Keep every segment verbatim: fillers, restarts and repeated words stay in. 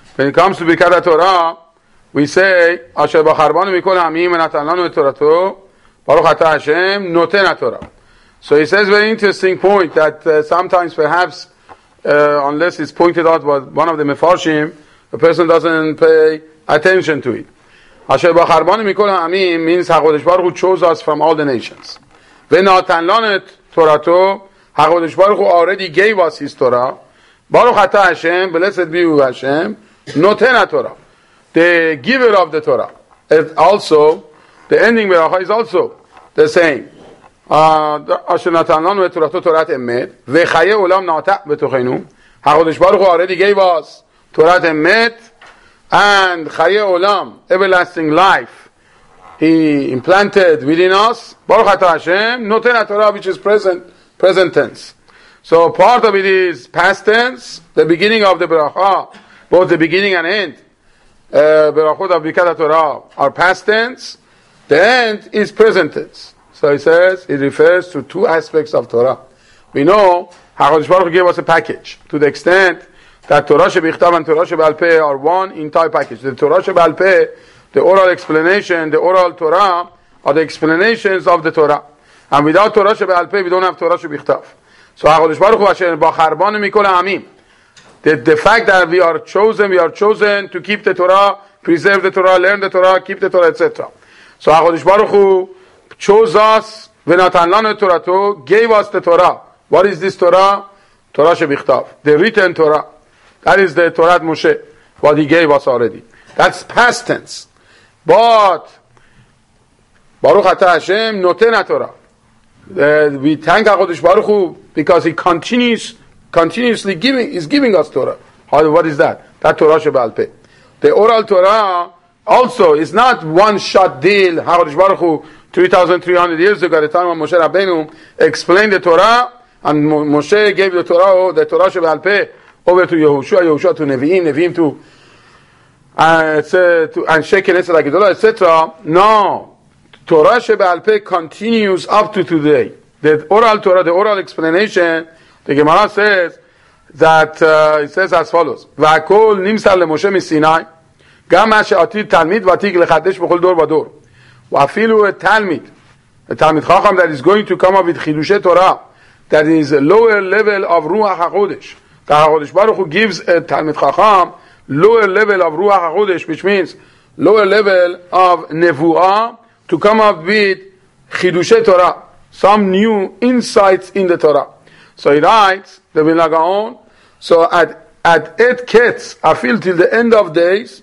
when it comes to Birkat Torah, we say, Asher b'charbanu mikol ha'amim v'natan lanu et Torato, Baruch atah Hashem noten Torah. So he says a very interesting point that uh, sometimes perhaps, uh, unless it's pointed out by one of the Mefarshim, the person doesn't pay attention to it. Asher b'charbanu mikol ha'amim means HaKadosh Baruch Hu chose us from all the nations. V'natan lanu et Torato, HaKadosh Baruch Hu already gave us His Torah. Baruch atah Hashem, blessed be Hashem, noten Torah, the giver of the Torah. And also, the ending beracha is also the same. Asher natan lanu et Torato Torat emet, v'chaye olam na'ata b'tochenu. HaKadosh Baruch Hu already gave us Torat emet and chaye olam, everlasting life, He implanted within us. Baruch atah Hashem, noten Torah, which is present, present tense. So part of it is past tense, the beginning of the beracha, both the beginning and end. Uh, berachot of Birkat Torah are past tense. The end is present tense. So it says, it refers to two aspects of Torah. We know HaKadosh Baruch Hu gave us a package to the extent that Torah shebichtav and Torah shebe'al peh are one entire package. The Torah shebe'al peh, the oral explanation, the oral Torah, are the explanations of the Torah. And without Torah shebe'al peh, we don't have Torah shebichtav. So HaKadosh Baruch Hu Asher b'charbanu mikol ha'amim. The, the fact that we are chosen, we are chosen to keep the Torah, preserve the Torah, learn the Torah, keep the Torah, et cetera. So HaKadosh Baruch Hu chose us, v'natan lanu et Torato, gave us the Torah. What is this Torah? Torah shebichtav, the written Torah. That is the Torah Moshe, what He gave us already. That's past tense. But Baruch atah Hashem noten Torah. Uh, we thank HaKadosh Baruch Hu because He continues, continuously giving, is giving us Torah. How, what is that? That Torah shebe'al peh. The oral Torah also is not one shot deal. HaKadosh Baruch Hu three thousand three hundred years ago, at the time of Moshe Rabbeinu, explained the Torah, and Moshe gave the Torah, the Torah shebe'al peh, over to Yehoshua, Yehoshua to Nevi'im, Nevi'im to uh, to Anshe Knesset HaGedolah, et cetera. No, Torah shebe'al peh continues up to today. The oral Torah, the oral explanation, the Gemara says that uh, it says as follows: "V'akol nimsar leMoshe miSinai, gam ma she'atid talmid v'atik lechadesh b'chol dor v'dor." V'afilu a talmid, a talmid chacham that is going to come up with chidushe Torah, that is a lower level of Ruach HaKodesh. The HaKadosh Baruch Hu gives a talmid chacham lower level of Ruach HaKodesh, which means lower level of nevuah, to come up with chidushe Torah, some new insights in the Torah. So he writes, the Vilna Gaon, so at at et ketz, afil till the end of days,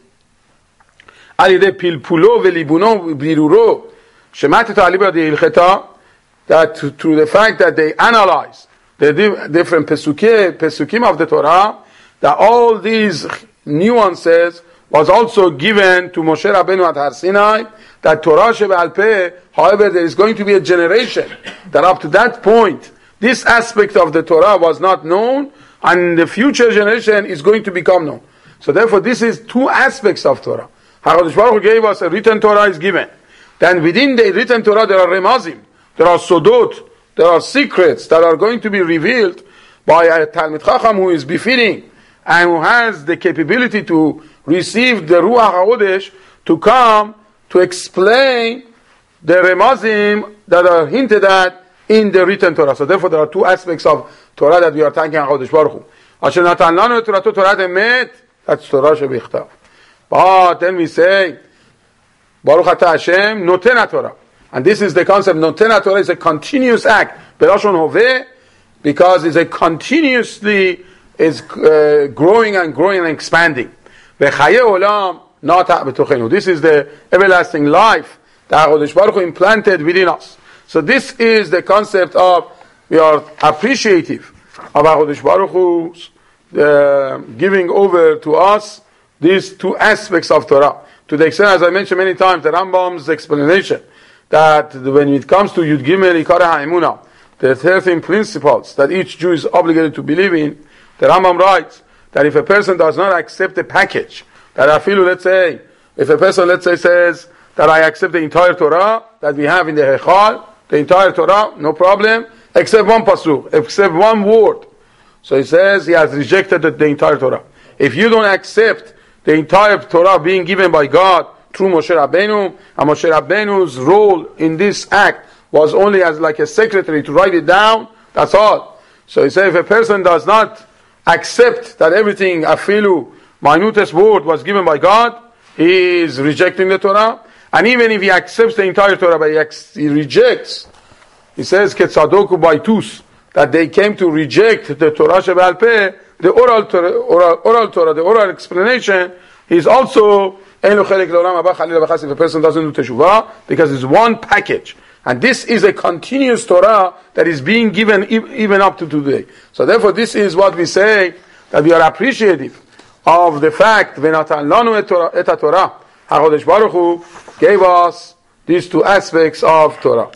al yedei pilpulo velibuno biruro, shemati ta'alibra de'ilcheta, that through the fact that they analyze the different pesukim, pesukim of the Torah, that all these nuances was also given to Moshe Rabbeinu at Har Sinai, that Torah shebe'al peh, however, there is going to be a generation that up to that point, this aspect of the Torah was not known, and the future generation is going to become known. So therefore, this is two aspects of Torah. HaKadosh Baruch Hu gave us a written Torah is given. Then within the written Torah there are remazim, there are sodot, there are secrets that are going to be revealed by a Talmid Chacham who is befitting and who has the capability to receive the Ruach HaKodesh to come to explain the remazim that are hinted at in the written Torah. So therefore there are two aspects of Torah that we are thanking HaKadosh Baruch Hu. Asher natan lanu et Torato Torat emet, that's Torah shebichtav. But then we say, Baruch atah Hashem noten Torah. And this is the concept. Noten Torah is a continuous act. Berashon hoveh, because it's a continuously is uh, growing and growing and expanding. V'chaye olam na'ata b'tochenu. This is the everlasting life that HaKadosh Baruch Hu implanted within us. So this is the concept of, we are appreciative of HaKadosh Baruch Hu's uh, giving over to us these two aspects of Torah. To the extent, as I mentioned many times, the Rambam's explanation that when it comes to Yud Gimel Ikar HaEmunah, the thirteen principles that each Jew is obligated to believe in, the Rambam writes that if a person does not accept the package, that I feel, let's say, if a person, let's say, says that I accept the entire Torah that we have in the Hechal, the entire Torah, no problem, except one pasuk, except one word. So he says he has rejected the, the entire Torah. If you don't accept the entire Torah being given by God through Moshe Rabbeinu, and Moshe Rabbeinu's role in this act was only as like a secretary to write it down, that's all. So he said if a person does not accept that everything, afilu, minutest word was given by God, he is rejecting the Torah. And even if he accepts the entire Torah, but he, ex- he rejects, he says, Ketzadoku Baitus, that they came to reject the Torah Sheba'al Peh, the oral Torah, oral, oral Torah, the oral explanation, is also if a person doesn't do teshuvah, because it's one package. And this is a continuous Torah that is being given even up to today. So therefore this is what we say, that we are appreciative of the fact v'natan lanu et Torah, HaKadosh Baruch Hu gave us these two aspects of Torah.